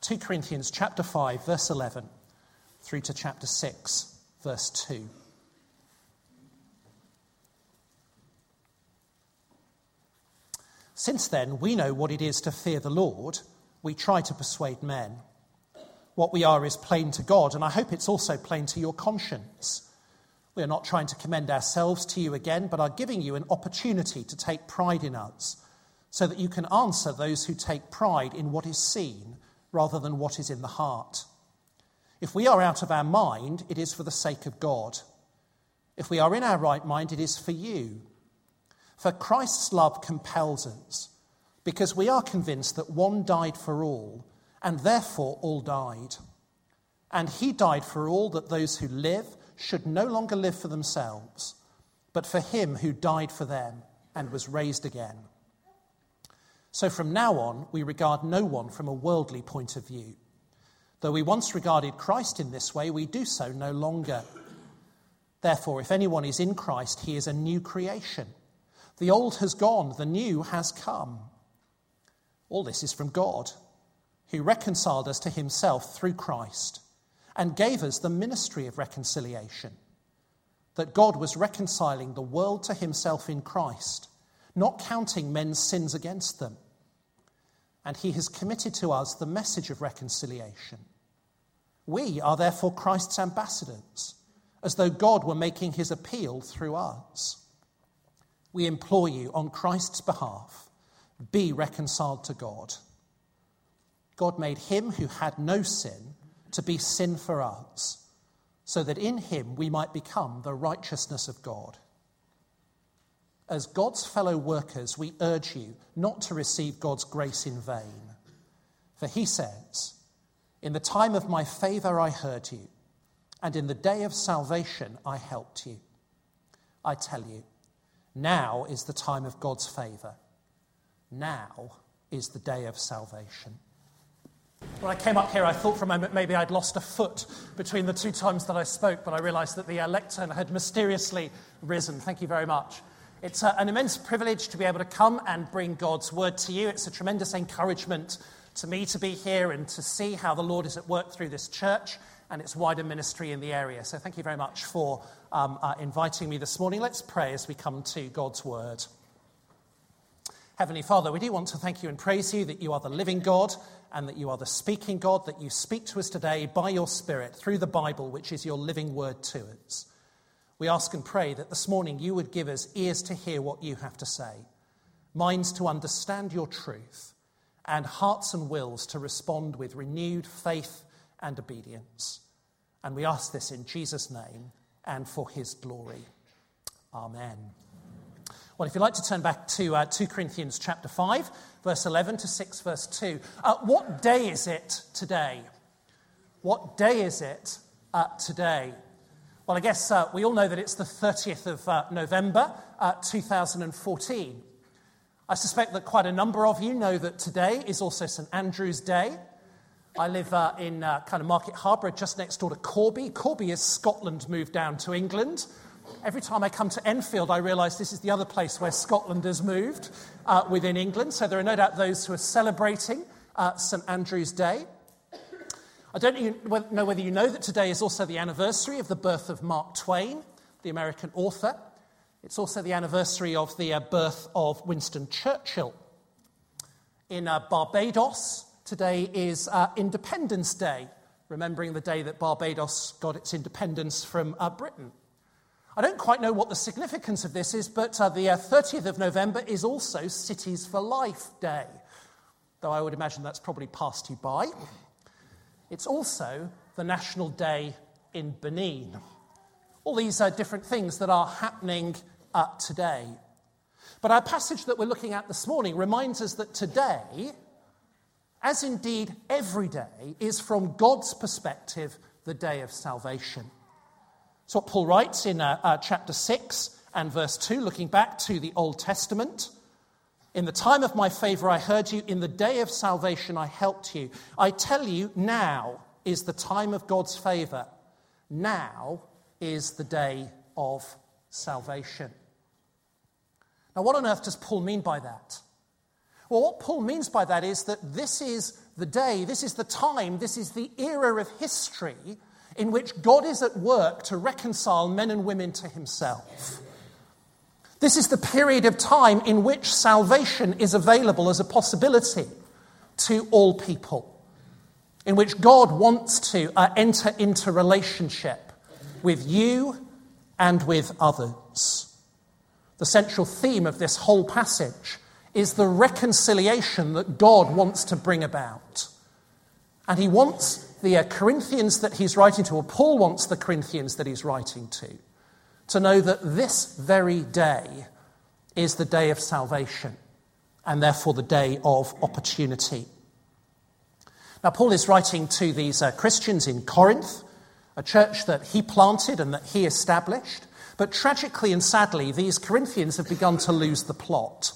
2 Corinthians chapter 5, verse 11, through to chapter 6, verse 2. Since then, we know what it is to fear the Lord. We try to persuade men. What we are is plain to God, and I hope it's also plain to your conscience. We are not trying to commend ourselves to you again, but are giving you an opportunity to take pride in us, so that you can answer those who take pride in what is seen rather than what is in the heart. If we are out of our mind, it is for the sake of God. If we are in our right mind, it is for you. For Christ's love compels us, because we are convinced that one died for all, and therefore all died. And he died for all, that those who live should no longer live for themselves, but for him who died for them and was raised again. So from now on, we regard no one from a worldly point of view. Though we once regarded Christ in this way, we do so no longer. Therefore, if anyone is in Christ, he is a new creation. The old has gone, the new has come. All this is from God, who reconciled us to himself through Christ and gave us the ministry of reconciliation, that God was reconciling the world to himself in Christ, not counting men's sins against them. And he has committed to us the message of reconciliation. We are therefore Christ's ambassadors, as though God were making his appeal through us. We implore you on Christ's behalf, be reconciled to God. God made him who had no sin to be sin for us, so that in him we might become the righteousness of God. As God's fellow workers, we urge you not to receive God's grace in vain. For he says, "In the time of my favor I heard you, and in the day of salvation I helped you." I tell you, now is the time of God's favor. Now is the day of salvation. When I came up here, I thought for a moment maybe I'd lost a foot between the two times that I spoke, but I realised that the lectern had mysteriously risen. Thank you very much. It's an immense privilege to be able to come and bring God's word to you. It's a tremendous encouragement to me to be here and to see how the Lord is at work through this church and its wider ministry in the area. So thank you very much for inviting me this morning. Let's pray as we come to God's word. Heavenly Father, we do want to thank you and praise you that you are the living God and that you are the speaking God, that you speak to us today by your Spirit through the Bible, which is your living word to us. We ask and pray that this morning you would give us ears to hear what you have to say, minds to understand your truth, and hearts and wills to respond with renewed faith and obedience. And we ask this in Jesus' name and for his glory. Amen. Well, if you'd like to turn back to 2 Corinthians chapter 5, verse 11 to 6, verse 2. What day is it today? What day is it today? Well, I guess we all know that it's the 30th of November, 2014. I suspect that quite a number of you know that today is also St Andrew's Day. I live in kind of Market Harbour, just next door to Corby. Corby is Scotland moved down to England. Every time I come to Enfield, I realise this is the other place where Scotland has moved within England. So there are no doubt those who are celebrating St Andrew's Day. I don't know whether you know that today is also the anniversary of the birth of Mark Twain, the American author. It's also the anniversary of the birth of Winston Churchill. In Barbados, today is Independence Day, remembering the day that Barbados got its independence from Britain. I don't quite know what the significance of this is, but the 30th of November is also Cities for Life Day, though I would imagine that's probably passed you by. It's also the National Day in Benin. All these different things that are happening today. But our passage that we're looking at this morning reminds us that today, as indeed every day, is from God's perspective the day of salvation. So what Paul writes in chapter 6 and verse 2, looking back to the Old Testament. In the time of my favor I heard you, in the day of salvation I helped you. I tell you, now is the time of God's favor. Now is the day of salvation. Now what on earth does Paul mean by that? Well, what Paul means by that is that this is the day, this is the time, this is the era of history in which God is at work to reconcile men and women to himself. This is the period of time in which salvation is available as a possibility to all people, in which God wants to enter into relationship with you and with others. The central theme of this whole passage is the reconciliation that God wants to bring about. And he wants the Corinthians that he's writing to, or Paul wants the Corinthians that he's writing to know that this very day is the day of salvation and therefore the day of opportunity. Now, Paul is writing to these Christians in Corinth, a church that he planted and that he established. But tragically and sadly, these Corinthians have begun to lose the plot.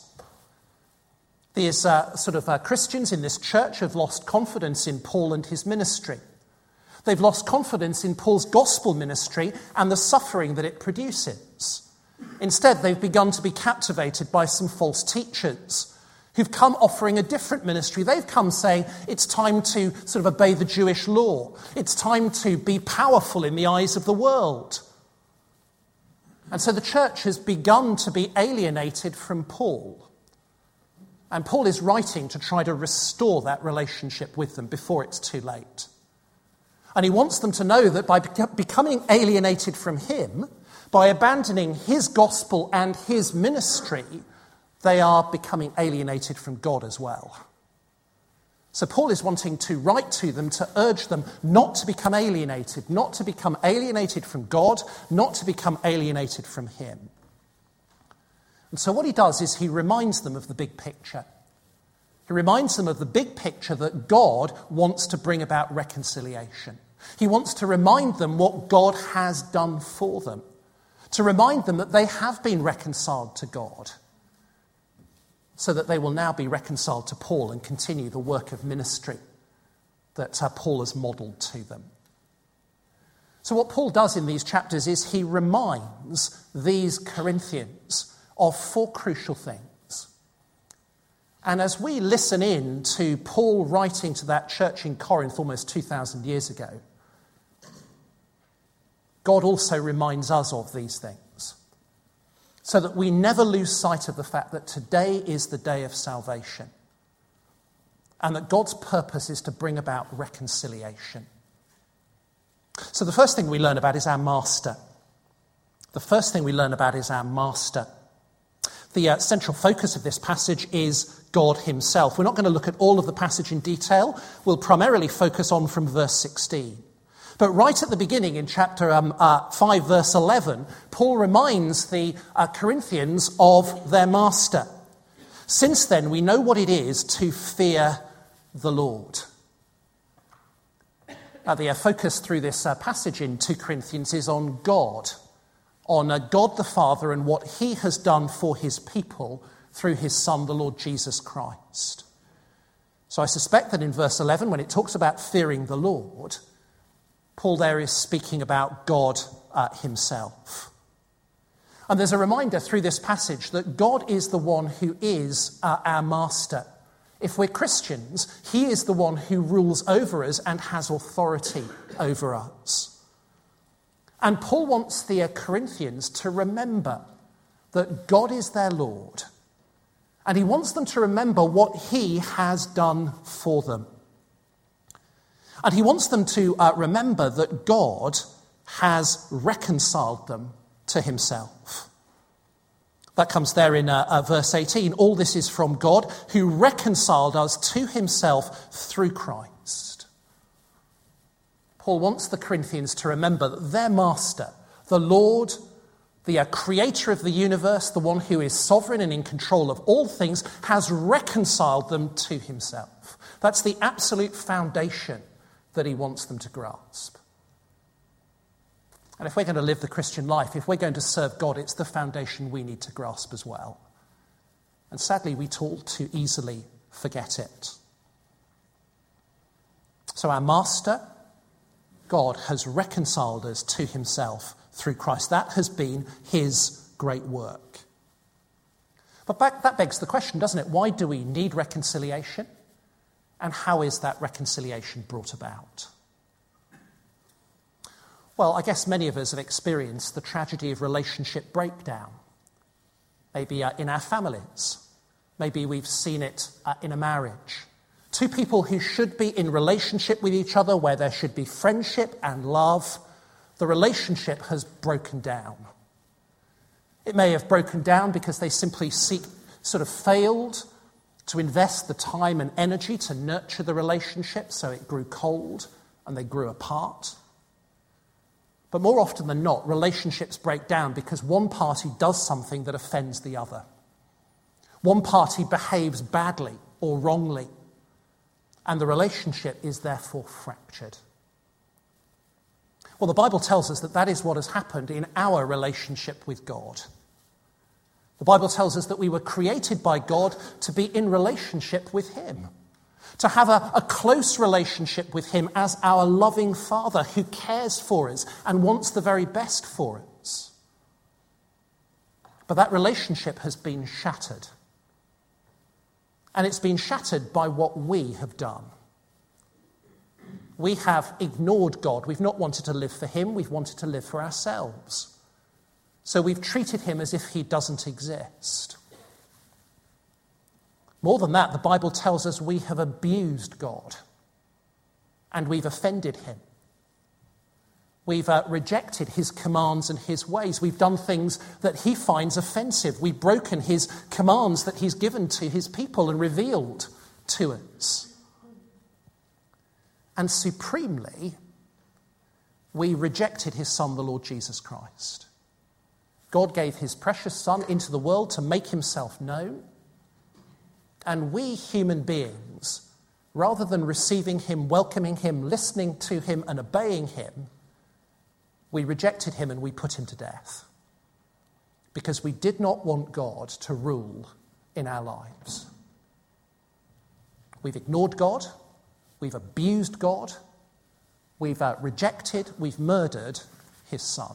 These Christians in this church have lost confidence in Paul and his ministry. They've lost confidence in Paul's gospel ministry and the suffering that it produces. Instead, they've begun to be captivated by some false teachers who've come offering a different ministry. They've come saying it's time to sort of obey the Jewish law. It's time to be powerful in the eyes of the world. And so the church has begun to be alienated from Paul. And Paul is writing to try to restore that relationship with them before it's too late. And he wants them to know that by becoming alienated from him, by abandoning his gospel and his ministry, they are becoming alienated from God as well. So Paul is wanting to write to them to urge them not to become alienated from God, not to become alienated from him. And so what he does is he reminds them of the big picture. He reminds them of the big picture that God wants to bring about reconciliation. He wants to remind them what God has done for them, to remind them that they have been reconciled to God, so that they will now be reconciled to Paul and continue the work of ministry that Paul has modelled to them. So what Paul does in these chapters is he reminds these Corinthians of four crucial things. And as we listen in to Paul writing to that church in Corinth almost 2,000 years ago, God also reminds us of these things, so that we never lose sight of the fact that today is the day of salvation and that God's purpose is to bring about reconciliation. So the first thing we learn about is our master. The central focus of this passage is God himself. We're not going to look at all of the passage in detail. We'll primarily focus on from verse 16. But right at the beginning in chapter 5, verse 11, Paul reminds the Corinthians of their master. Since then, we know what it is to fear the Lord. The focus through this passage in 2 Corinthians is on God the Father and what he has done for his people through his Son, the Lord Jesus Christ. So I suspect that in verse 11, when it talks about fearing the Lord, Paul there is speaking about God himself. And there's a reminder through this passage that God is the one who is our master. If we're Christians, he is the one who rules over us and has authority over us. And Paul wants the Corinthians to remember that God is their Lord. And he wants them to remember what he has done for them. And he wants them to remember that God has reconciled them to himself. That comes there in verse 18. All this is from God who reconciled us to himself through Christ. Paul wants the Corinthians to remember that their master, the Lord, the creator of the universe, the one who is sovereign and in control of all things, has reconciled them to himself. That's the absolute foundation that he wants them to grasp. And if we're going to live the Christian life, if we're going to serve God, it's the foundation we need to grasp as well. And sadly, we all too easily forget it. So our master, God, has reconciled us to himself through Christ. That has been his great work. But that begs the question, doesn't it? Why do we need reconciliation? And how is that reconciliation brought about? Well, I guess many of us have experienced the tragedy of relationship breakdown. Maybe in our families. Maybe we've seen it in a marriage. Two people who should be in relationship with each other, where there should be friendship and love, the relationship has broken down. It may have broken down because they simply sort of failed to invest the time and energy to nurture the relationship, so it grew cold and they grew apart. But more often than not, relationships break down because one party does something that offends the other. One party behaves badly or wrongly, and the relationship is therefore fractured. Well, the Bible tells us that that is what has happened in our relationship with God. The Bible tells us that we were created by God to be in relationship with him, to have a close relationship with him as our loving Father who cares for us and wants the very best for us. But that relationship has been shattered. And it's been shattered by what we have done. We have ignored God. We've not wanted to live for him. We've wanted to live for ourselves. So we've treated him as if he doesn't exist. More than that, the Bible tells us we have abused God and we've offended him. We've rejected his commands and his ways. We've done things that he finds offensive. We've broken his commands that he's given to his people and revealed to us. And supremely, we rejected his Son, the Lord Jesus Christ. God gave his precious Son into the world to make himself known. And we human beings, rather than receiving him, welcoming him, listening to him and obeying him, we rejected him and we put him to death. Because we did not want God to rule in our lives. We've ignored God. We've abused God. We've rejected, we've murdered his Son.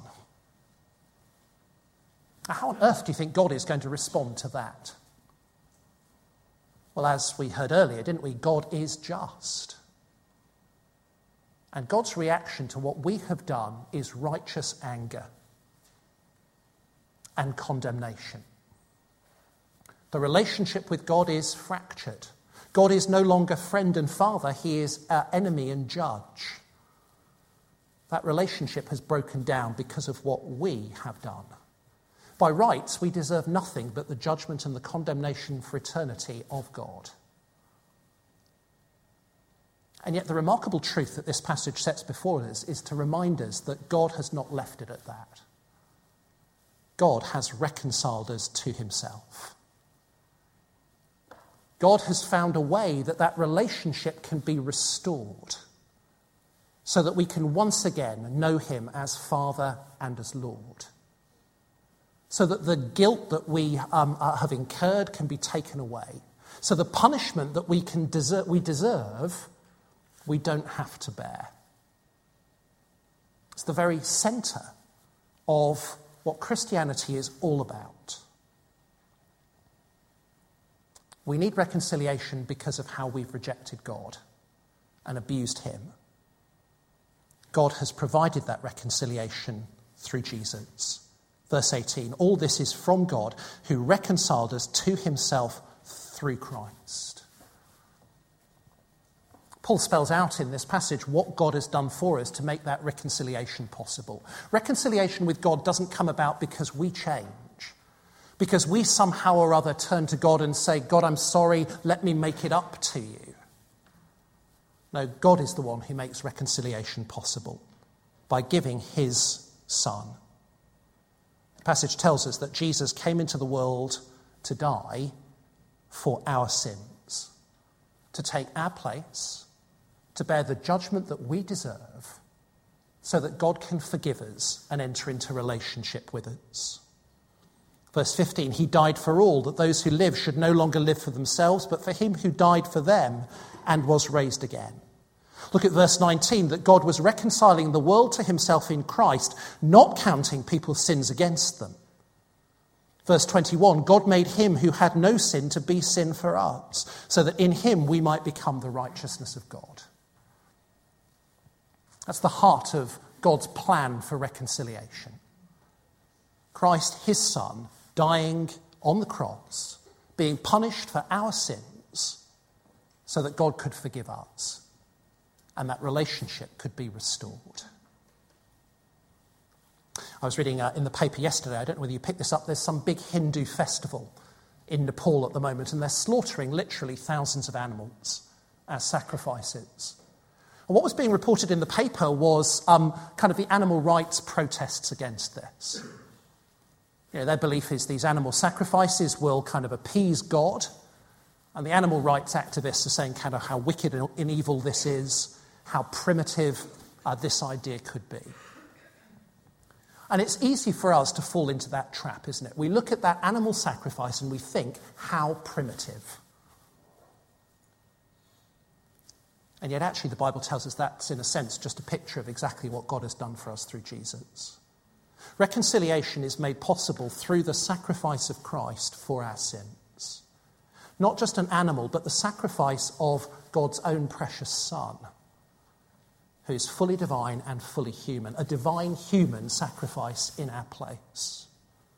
Now, how on earth do you think God is going to respond to that? Well, as we heard earlier, didn't we? God is just. And God's reaction to what we have done is righteous anger and condemnation. The relationship with God is fractured. God is no longer friend and father, he is our enemy and judge. That relationship has broken down because of what we have done. By rights, we deserve nothing but the judgment and the condemnation for eternity of God. And yet the remarkable truth that this passage sets before us is to remind us that God has not left it at that. God has reconciled us to himself. God has found a way that that relationship can be restored so that we can once again know him as Father and as Lord. So that the guilt that we have incurred can be taken away. So the punishment that we deserve, we don't have to bear. It's the very centre of what Christianity is all about. We need reconciliation because of how we've rejected God and abused him. God has provided that reconciliation through Jesus. Verse 18, all this is from God who reconciled us to himself through Christ. Paul spells out in this passage what God has done for us to make that reconciliation possible. Reconciliation with God doesn't come about because we change, because we somehow or other turn to God and say, God, I'm sorry, let me make it up to you. No, God is the one who makes reconciliation possible by giving his Son. The passage tells us that Jesus came into the world to die for our sins, to take our place, to bear the judgment that we deserve, so that God can forgive us and enter into relationship with us. Verse 15, he died for all, that those who live should no longer live for themselves, but for him who died for them and was raised again. Look at verse 19, that God was reconciling the world to himself in Christ, not counting people's sins against them. Verse 21, God made him who had no sin to be sin for us, so that in him we might become the righteousness of God. That's the heart of God's plan for reconciliation. Christ, his Son, dying on the cross, being punished for our sins, so that God could forgive us, and that relationship could be restored. I was reading in the paper yesterday, I don't know whether you picked this up, there's some big Hindu festival in Nepal at the moment, and they're slaughtering literally thousands of animals as sacrifices. And what was being reported in the paper was kind of the animal rights protests against this. You know, their belief is these animal sacrifices will kind of appease God, and the animal rights activists are saying kind of how wicked and evil this is, how primitive this idea could be. And it's easy for us to fall into that trap, isn't it? We look at that animal sacrifice and we think, how primitive. And yet actually the Bible tells us that's, in a sense, just a picture of exactly what God has done for us through Jesus. Reconciliation is made possible through the sacrifice of Christ for our sins. Not just an animal, but the sacrifice of God's own precious Son, who is fully divine and fully human, a divine human sacrifice in our place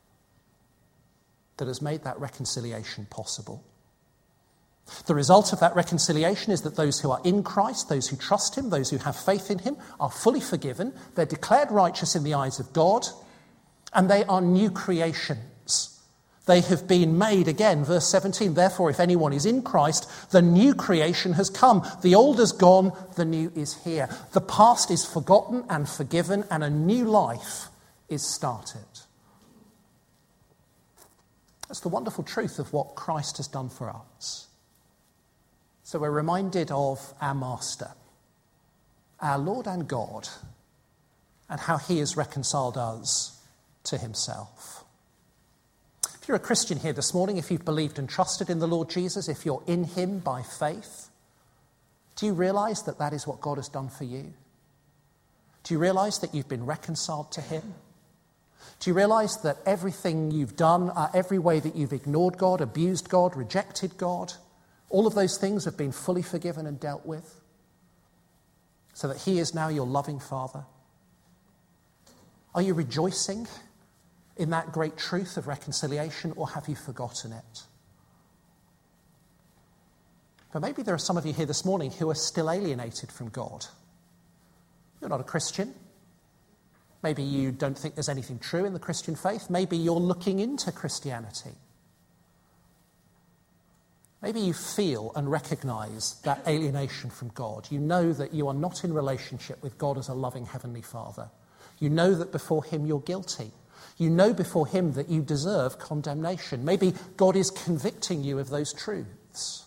that has made that reconciliation possible. The result of that reconciliation is that those who are in Christ, those who trust him, those who have faith in him, are fully forgiven, they're declared righteous in the eyes of God, and they are new creations. They have been made, again, verse 17, therefore if anyone is in Christ, the new creation has come. The old is gone, the new is here. The past is forgotten and forgiven, and a new life is started. That's the wonderful truth of what Christ has done for us. So we're reminded of our Master, our Lord and God, and how he has reconciled us to himself. If you're a Christian here this morning, if you've believed and trusted in the Lord Jesus, if you're in him by faith, do you realise that that is what God has done for you? Do you realise that you've been reconciled to him? Do you realise that everything you've done, every way that you've ignored God, abused God, rejected God, all of those things have been fully forgiven and dealt with, so that he is now your loving Father? Are you rejoicing in that great truth of reconciliation, or have you forgotten it? But maybe there are some of you here this morning who are still alienated from God. You're not a Christian. Maybe you don't think there's anything true in the Christian faith. Maybe you're looking into Christianity. Maybe you feel and recognise that alienation from God. You know that you are not in relationship with God as a loving Heavenly Father. You know that before him you're guilty. You know before him that you deserve condemnation. Maybe God is convicting you of those truths.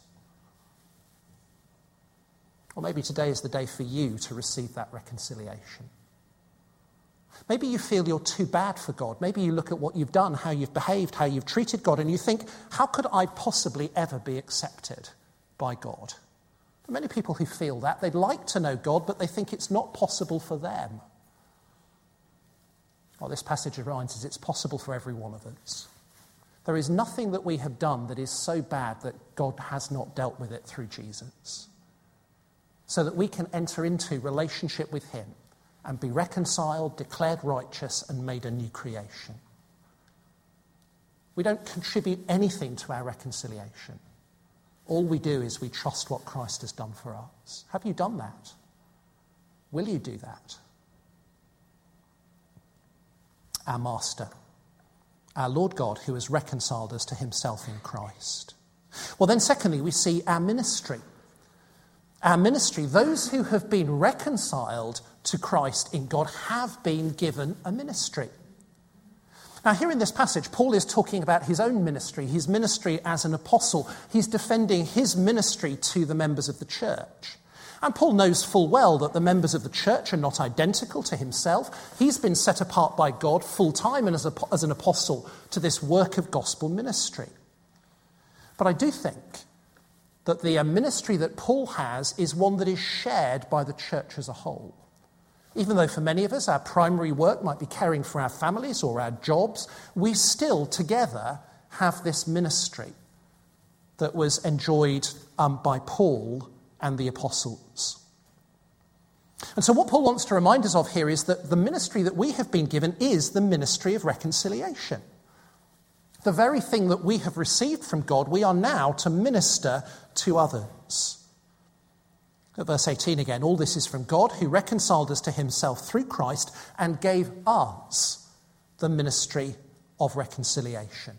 Or maybe today is the day for you to receive that reconciliation. Maybe you feel you're too bad for God. Maybe you look at what you've done, how you've behaved, how you've treated God, and you think, how could I possibly ever be accepted by God? There are many people who feel that. They'd like to know God, but they think it's not possible for them. Well, this passage reminds us it's possible for every one of us. There is nothing that we have done that is so bad that God has not dealt with it through Jesus, so that we can enter into relationship with him and be reconciled, declared righteous, and made a new creation. We don't contribute anything to our reconciliation. All we do is we trust what Christ has done for us. Have you done that? Will you do that? Our Master, our Lord God, who has reconciled us to himself in Christ. Well, then secondly, we see our ministry. Our ministry, those who have been reconciled to Christ in God have been given a ministry. Now, here in this passage, Paul is talking about his own ministry, his ministry as an apostle. He's defending his ministry to the members of the church. And Paul knows full well that the members of the church are not identical to himself. He's been set apart by God full-time and as an apostle to this work of gospel ministry. But I do think that the ministry that Paul has is one that is shared by the church as a whole. Even though for many of us our primary work might be caring for our families or our jobs, we still together have this ministry that was enjoyed by Paul and the apostles. And so what Paul wants to remind us of here is that the ministry that we have been given is the ministry of reconciliation. The very thing that we have received from God, we are now to minister to others. At verse 18 again, all this is from God who reconciled us to himself through Christ and gave us the ministry of reconciliation.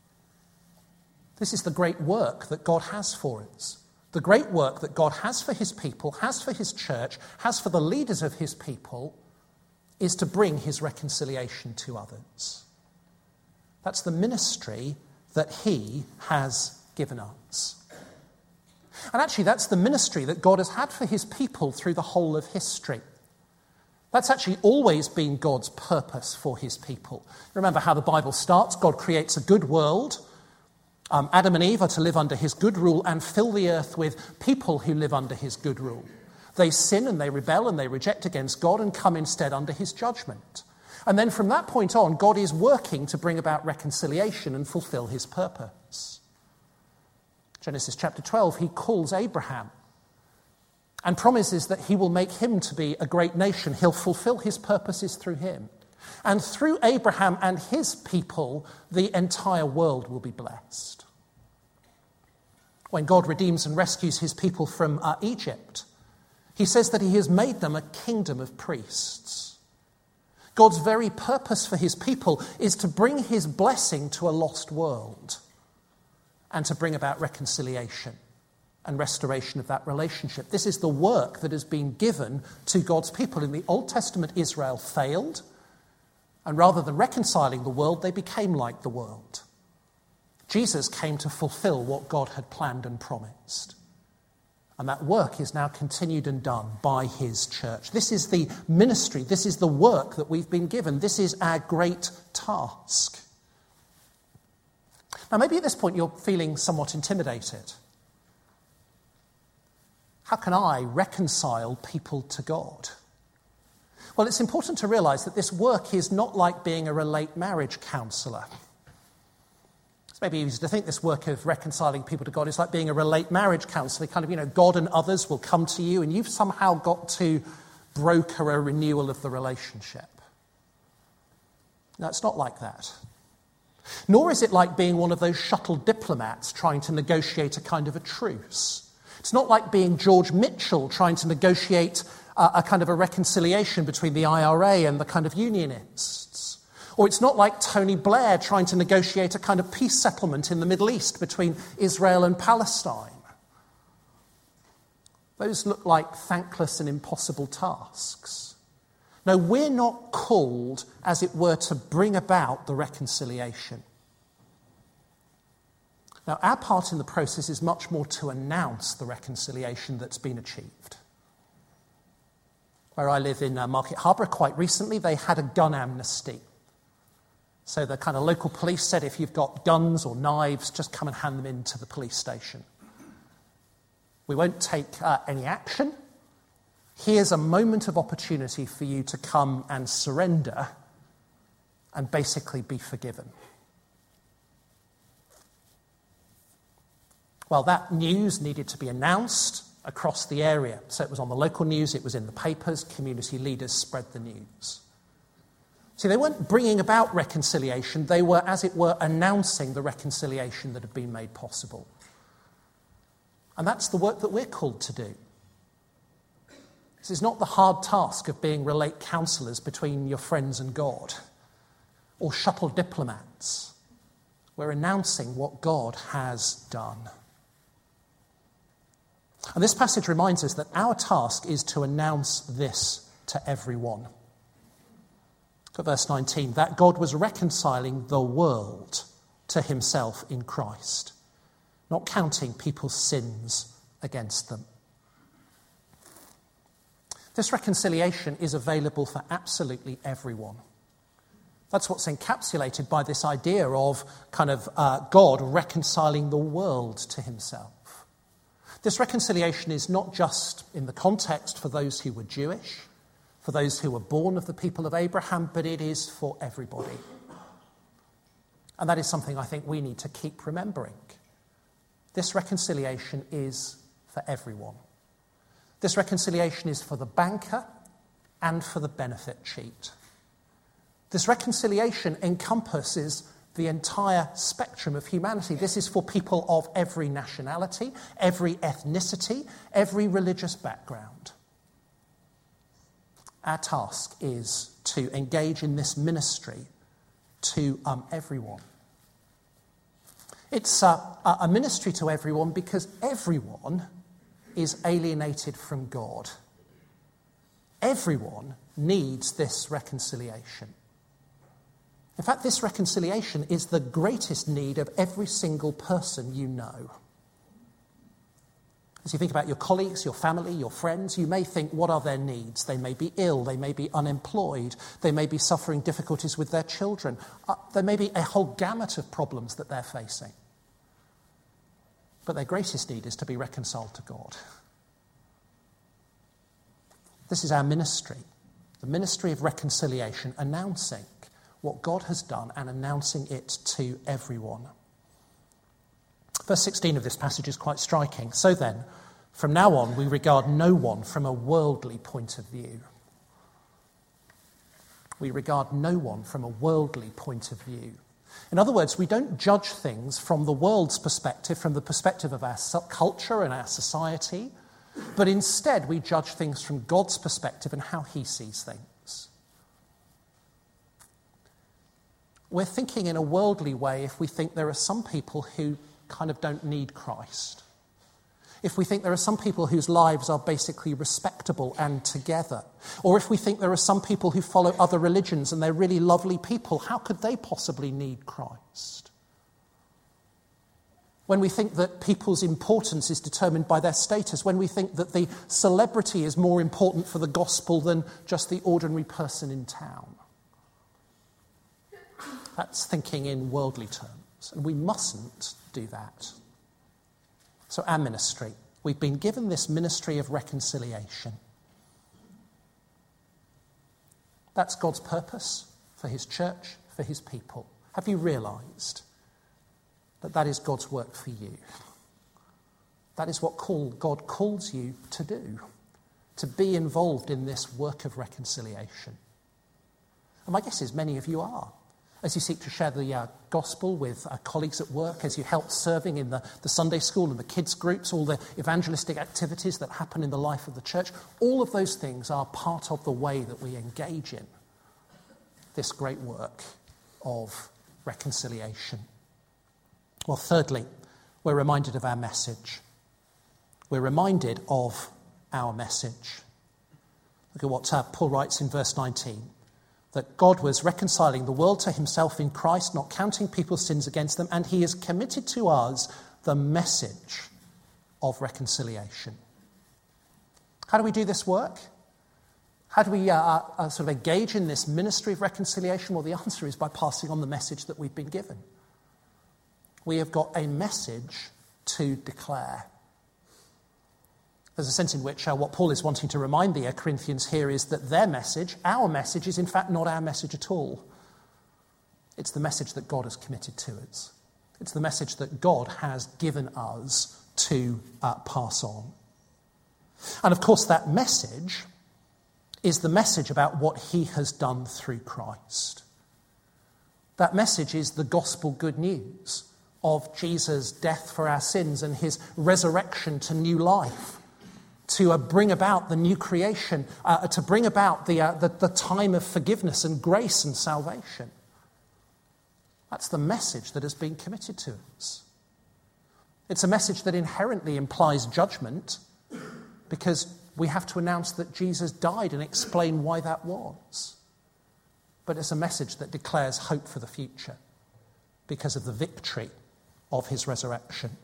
This is the great work that God has for us. The great work that God has for his people, has for his church, has for the leaders of his people, is to bring his reconciliation to others. That's the ministry that he has given us. And actually, that's the ministry that God has had for his people through the whole of history. That's actually always been God's purpose for his people. Remember how the Bible starts. God creates a good world. Adam and Eve are to live under his good rule and fill the earth with people who live under his good rule. They sin and they rebel and they reject against God and come instead under his judgment. And then from that point on, God is working to bring about reconciliation and fulfill his purpose. Genesis chapter 12, he calls Abraham and promises that he will make him to be a great nation. He'll fulfill his purposes through him. And through Abraham and his people, the entire world will be blessed. When God redeems and rescues his people from Egypt, he says that he has made them a kingdom of priests. God's very purpose for his people is to bring his blessing to a lost world and to bring about reconciliation and restoration of that relationship. This is the work that has been given to God's people. In the Old Testament, Israel failed, and rather than reconciling the world, they became like the world. Jesus came to fulfill what God had planned and promised. And that work is now continued and done by his church. This is the ministry, this is the work that we've been given. This is our great task. Now, maybe at this point you're feeling somewhat intimidated. How can I reconcile people to God? Well, it's important to realise that this work is not like being a relate marriage counsellor. It's maybe easy to think this work of reconciling people to God is like being a relate marriage counsellor. Kind of, God and others will come to you and you've somehow got to broker a renewal of the relationship. No, it's not like that. Nor is it like being one of those shuttle diplomats trying to negotiate a kind of a truce. It's not like being George Mitchell trying to negotiate a kind of a reconciliation between the IRA and the kind of unionists. Or it's not like Tony Blair trying to negotiate a kind of peace settlement in the Middle East between Israel and Palestine. Those look like thankless and impossible tasks. No, we're not called, as it were, to bring about the reconciliation. Now, our part in the process is much more to announce the reconciliation that's been achieved. Where I live in Market Harbour, quite recently, they had a gun amnesty. So the kind of local police said, if you've got guns or knives, just come and hand them in to the police station. We won't take any action. Here's a moment of opportunity for you to come and surrender and basically be forgiven. Well, that news needed to be announced across the area. So it was on the local news, it was in the papers, community leaders spread the news. See, they weren't bringing about reconciliation, they were, as it were, announcing the reconciliation that had been made possible. And that's the work that we're called to do. This is not the hard task of being relate counsellors between your friends and God, or shuttle diplomats. We're announcing what God has done. And this passage reminds us that our task is to announce this to everyone. Look at verse 19, that God was reconciling the world to himself in Christ, not counting people's sins against them. This reconciliation is available for absolutely everyone. That's what's encapsulated by this idea of God reconciling the world to himself. This reconciliation is not just in the context for those who were Jewish. for those who were born of the people of Abraham, but it is for everybody. And that is something I think we need to keep remembering. This reconciliation is for everyone. This reconciliation is for the banker and for the benefit cheat. This reconciliation encompasses the entire spectrum of humanity. This is for people of every nationality, every ethnicity, every religious background. Our task is to engage in this ministry to everyone. It's a ministry to everyone because everyone is alienated from God. Everyone needs this reconciliation. In fact, this reconciliation is the greatest need of every single person you know. As you think about your colleagues, your family, your friends, you may think, what are their needs? They may be ill, they may be unemployed, they may be suffering difficulties with their children. There may be a whole gamut of problems that they're facing. But their greatest need is to be reconciled to God. This is our ministry, the ministry of reconciliation, announcing what God has done and announcing it to everyone. Verse 16 of this passage is quite striking. So then, from now on, we regard no one from a worldly point of view. We regard no one from a worldly point of view. In other words, we don't judge things from the world's perspective, from the perspective of our culture and our society, but instead we judge things from God's perspective and how he sees things. We're thinking in a worldly way if we think there are some people who kind of don't need Christ. If we think there are some people whose lives are basically respectable and together. Or if we think there are some people who follow other religions and they're really lovely people, how could they possibly need Christ? When we think that people's importance is determined by their status, when we think that the celebrity is more important for the gospel than just the ordinary person in town. That's thinking in worldly terms, and we mustn't do that. So our ministry, we've been given this ministry of reconciliation. That's God's purpose for his church, for his people. Have you realised that that is God's work for you? That is what God calls you to do, to be involved in this work of reconciliation. And my guess is many of you are. As you seek to share the gospel with colleagues at work, as you help serving in the Sunday school and the kids groups, all the evangelistic activities that happen in the life of the church, all of those things are part of the way that we engage in this great work of reconciliation. Well, thirdly, we're reminded of our message. We're reminded of our message. Look at what Paul writes in verse 19. That God was reconciling the world to himself in Christ, not counting people's sins against them, and he has committed to us the message of reconciliation. How do we do this work? How do we sort of engage in this ministry of reconciliation? Well, the answer is by passing on the message that we've been given. We have got a message to declare. There's a sense in which what Paul is wanting to remind the Corinthians here is that their message, our message, is in fact not our message at all. It's the message that God has committed to us. It's the message that God has given us to pass on. And of course that message is the message about what he has done through Christ. That message is the gospel good news of Jesus' death for our sins and his resurrection to new life. To bring about the new creation, to bring about the time of forgiveness and grace and salvation. That's the message that has been committed to us. It's a message that inherently implies judgment because we have to announce that Jesus died and explain why that was. But it's a message that declares hope for the future because of the victory of his resurrection.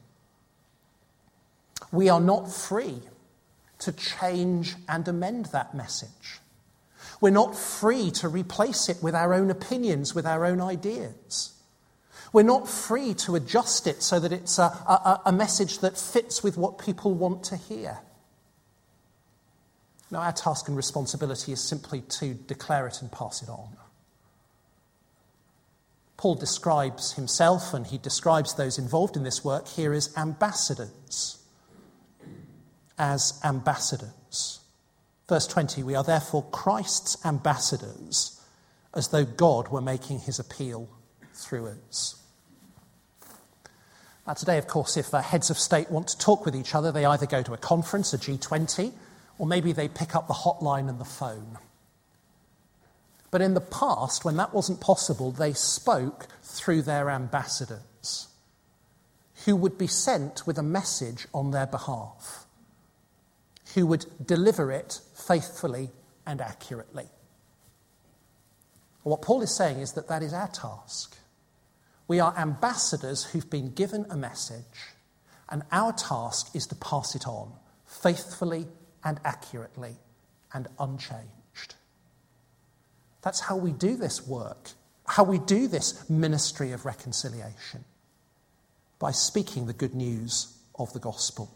We are not free to change and amend that message. We're not free to replace it with our own opinions, with our own ideas. We're not free to adjust it so that it's a message that fits with what people want to hear. No, our task and responsibility is simply to declare it and pass it on. Paul describes himself, and he describes those involved in this work here as ambassadors. As ambassadors. Verse 20, we are therefore Christ's ambassadors, as though God were making his appeal through us. Now today, of course, if heads of state want to talk with each other, they either go to a conference, a G20, or maybe they pick up the hotline and the phone. But in the past, when that wasn't possible, they spoke through their ambassadors, who would be sent with a message on their behalf, who would deliver it faithfully and accurately. What Paul is saying is that is our task. We are ambassadors who've been given a message, and our task is to pass it on faithfully and accurately and unchanged. That's how we do this work, how we do this ministry of reconciliation, by speaking the good news of the gospel.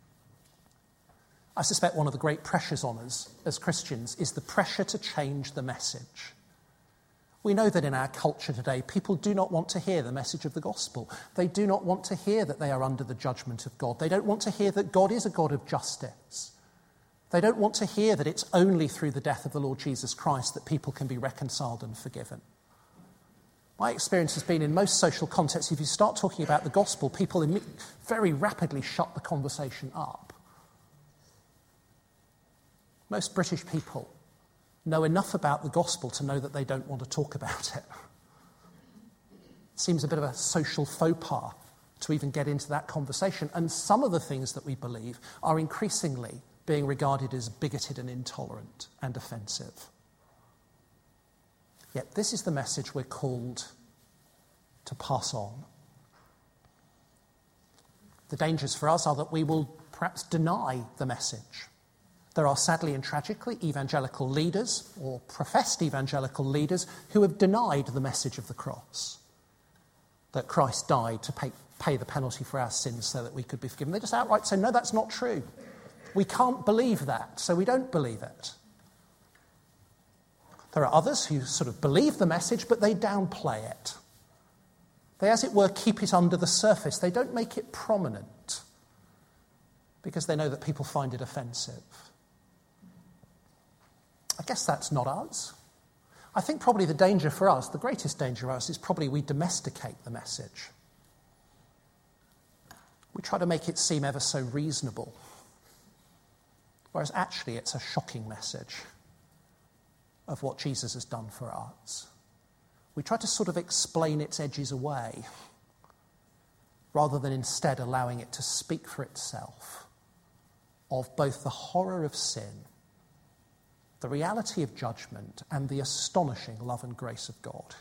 I suspect one of the great pressures on us as Christians is the pressure to change the message. We know that in our culture today, people do not want to hear the message of the gospel. They do not want to hear that they are under the judgment of God. They don't want to hear that God is a God of justice. They don't want to hear that it's only through the death of the Lord Jesus Christ that people can be reconciled and forgiven. My experience has been in most social contexts, if you start talking about the gospel, people very rapidly shut the conversation up. Most British people know enough about the gospel to know that they don't want to talk about it. It seems a bit of a social faux pas to even get into that conversation. And some of the things that we believe are increasingly being regarded as bigoted and intolerant and offensive. Yet this is the message we're called to pass on. The dangers for us are that we will perhaps deny the message. There are sadly and tragically evangelical leaders or professed evangelical leaders who have denied the message of the cross, that Christ died to pay the penalty for our sins so that we could be forgiven. They just outright say, no, that's not true. We can't believe that, so we don't believe it. There are others who sort of believe the message, but they downplay it. They, as it were, keep it under the surface. They don't make it prominent because they know that people find it offensive. I guess that's not us. I think probably the danger for us, the greatest danger for us, is probably we domesticate the message. We try to make it seem ever so reasonable, whereas actually it's a shocking message of what Jesus has done for us. We try to sort of explain its edges away, rather than instead allowing it to speak for itself of both the horror of sin, the reality of judgment, and the astonishing love and grace of God.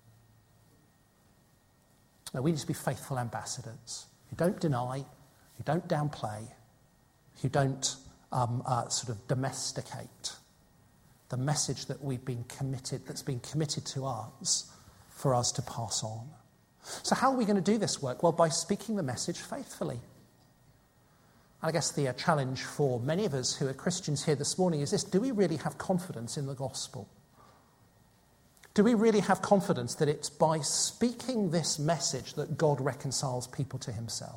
Now, we need to be faithful ambassadors who don't deny, who don't downplay, who don't sort of domesticate the message that that's been committed to us for us to pass on. So how are we going to do this work? Well, by speaking the message faithfully. I guess the challenge for many of us who are Christians here this morning is this: do we really have confidence in the gospel? Do we really have confidence that it's by speaking this message that God reconciles people to himself?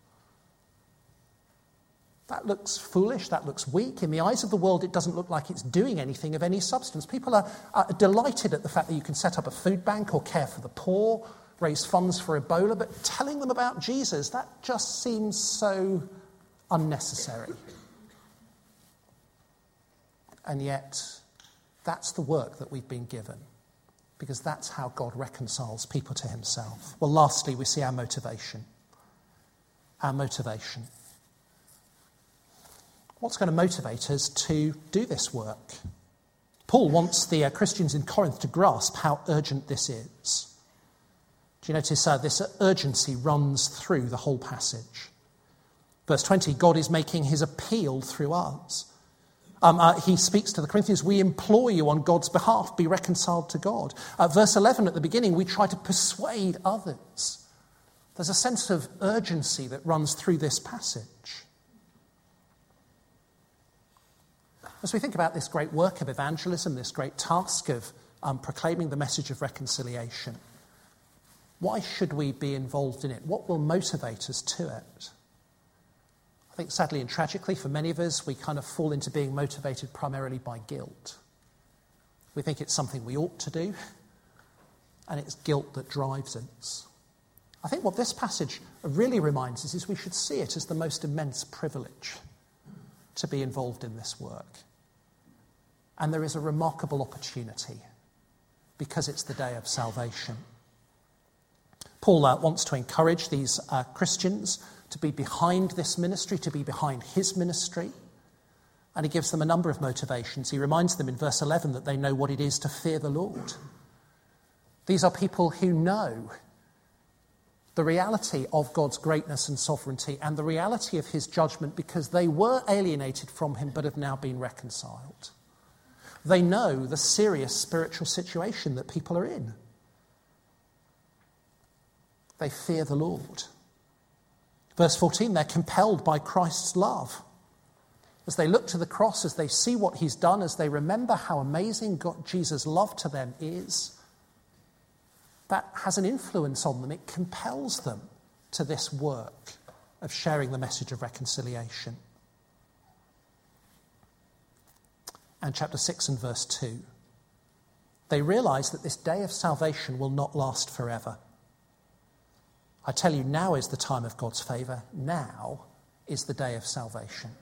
That looks foolish, that looks weak. In the eyes of the world, it doesn't look like it's doing anything of any substance. People are delighted at the fact that you can set up a food bank or care for the poor, raise funds for Ebola, but telling them about Jesus, that just seems so unnecessary. And yet, that's the work that we've been given, because that's how God reconciles people to himself. Well, lastly, we see our motivation. Our motivation. What's going to motivate us to do this work? Paul wants the Christians in Corinth to grasp how urgent this is. Do you notice this urgency runs through the whole passage? Verse 20, God is making his appeal through us. He speaks to the Corinthians, we implore you on God's behalf, be reconciled to God. Verse 11 at the beginning, we try to persuade others. There's a sense of urgency that runs through this passage. As we think about this great work of evangelism, this great task of proclaiming the message of reconciliation, why should we be involved in it? What will motivate us to it? I think sadly and tragically for many of us, we kind of fall into being motivated primarily by guilt. We think it's something we ought to do, and it's guilt that drives us. I think what this passage really reminds us is we should see it as the most immense privilege to be involved in this work. And there is a remarkable opportunity because it's the day of salvation. Paul wants to encourage these Christians to be behind this ministry, to be behind his ministry. And he gives them a number of motivations. He reminds them in verse 11 that they know what it is to fear the Lord. These are people who know the reality of God's greatness and sovereignty and the reality of his judgment because they were alienated from him but have now been reconciled. They know the serious spiritual situation that people are in. They fear the Lord. Verse 14, they're compelled by Christ's love. As they look to the cross, as they see what he's done, as they remember how amazing Jesus' love to them is, that has an influence on them. It compels them to this work of sharing the message of reconciliation. And chapter 6 and verse 2, they realise that this day of salvation will not last forever. I tell you, now is the time of God's favour. Now is the day of salvation.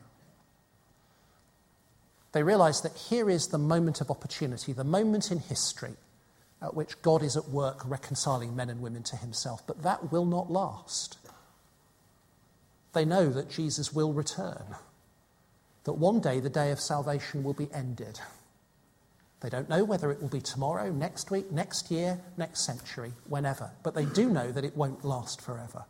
They realise that here is the moment of opportunity, the moment in history at which God is at work reconciling men and women to himself. But that will not last. They know that Jesus will return, that one day the day of salvation will be ended. They don't know whether it will be tomorrow, next week, next year, next century, whenever. But they do know that it won't last forever.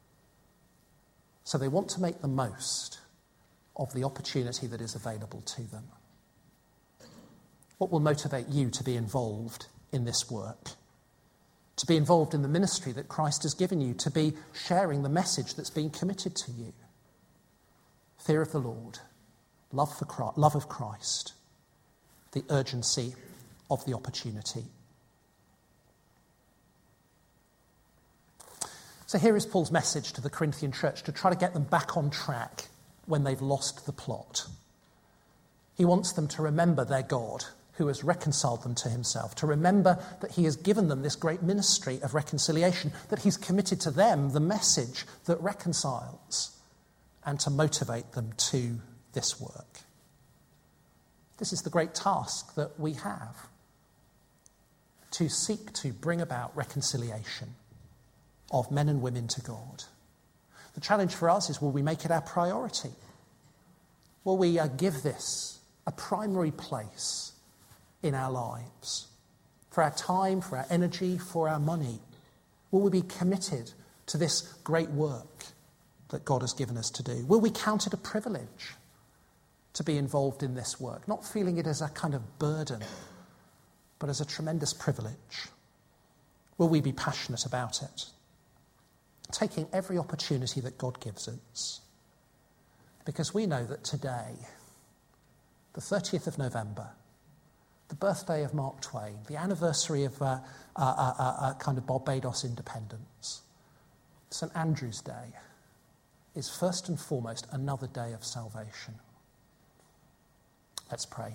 So they want to make the most of the opportunity that is available to them. What will motivate you to be involved in this work? To be involved in the ministry that Christ has given you, to be sharing the message that's been committed to you. Fear of the Lord, love of Christ, the urgency of the opportunity. So here is Paul's message to the Corinthian church to try to get them back on track when they've lost the plot. He wants them to remember their God who has reconciled them to himself, to remember that he has given them this great ministry of reconciliation, that he's committed to them the message that reconciles, and to motivate them to this work. This is the great task that we have, to seek to bring about reconciliation of men and women to God. The challenge for us is, will we make it our priority? Will we give this a primary place in our lives? For our time, for our energy, for our money? Will we be committed to this great work that God has given us to do? Will we count it a privilege to be involved in this work, not feeling it as a kind of burden, but as a tremendous privilege? Will we be passionate about it, taking every opportunity that God gives us? Because we know that today, the 30th of November, the birthday of Mark Twain, the anniversary of kind of Barbados independence, St. Andrew's Day, is first and foremost another day of salvation. Let's pray.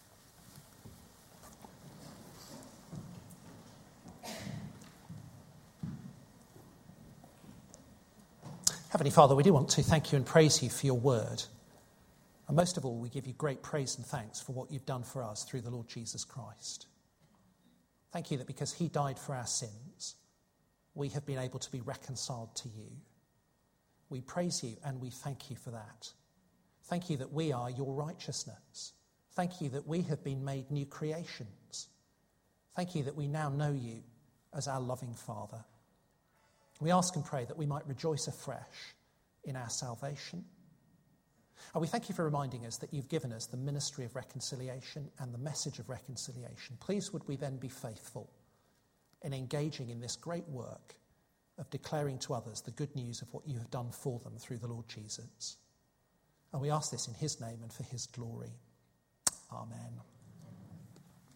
Heavenly Father, we do want to thank you and praise you for your word. And most of all, we give you great praise and thanks for what you've done for us through the Lord Jesus Christ. Thank you that because he died for our sins, we have been able to be reconciled to you. We praise you and we thank you for that. Thank you that we are your righteousness. Thank you that we have been made new creations. Thank you that we now know you as our loving Father. We ask and pray that we might rejoice afresh in our salvation. And we thank you for reminding us that you've given us the ministry of reconciliation and the message of reconciliation. Please would we then be faithful in engaging in this great work of declaring to others the good news of what you have done for them through the Lord Jesus. And we ask this in his name and for his glory. Amen.